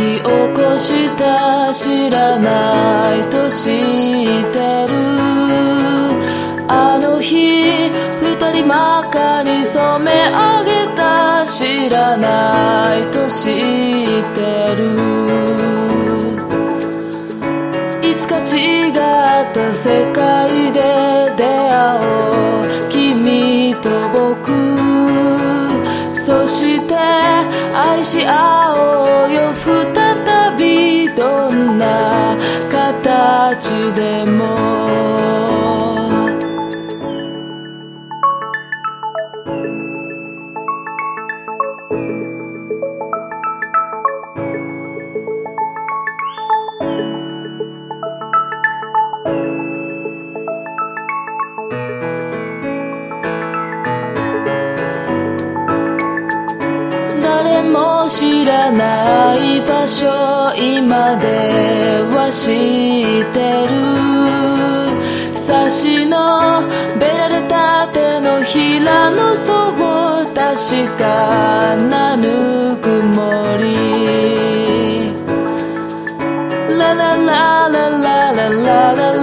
起こした知らないと知ってる。あの日二人真っ赤に染め上げた知らないと知ってる。いつか違った世界で出会おう君と僕。そして愛し合おうよ再びどんな形でも。誰も知らない場所今では知ってる。サシのべられた手のひらのそぼ確かなぬくもり。ララララララララ